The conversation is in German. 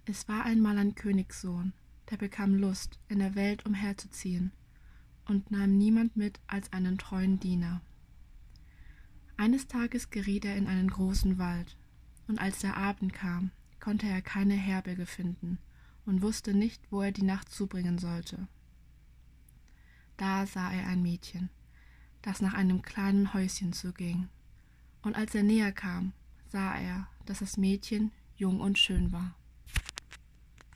Es war einmal ein Königssohn, der bekam Lust, in der Welt umherzuziehen und nahm niemand mit als einen treuen Diener. Eines Tages geriet er in einen großen Wald, und als der Abend kam, konnte er keine Herberge finden und wusste nicht, wo er die Nacht zubringen sollte. Da sah er ein Mädchen, das nach einem kleinen Häuschen zuging, und als er näher kam, sah er, dass das Mädchen jung und schön war.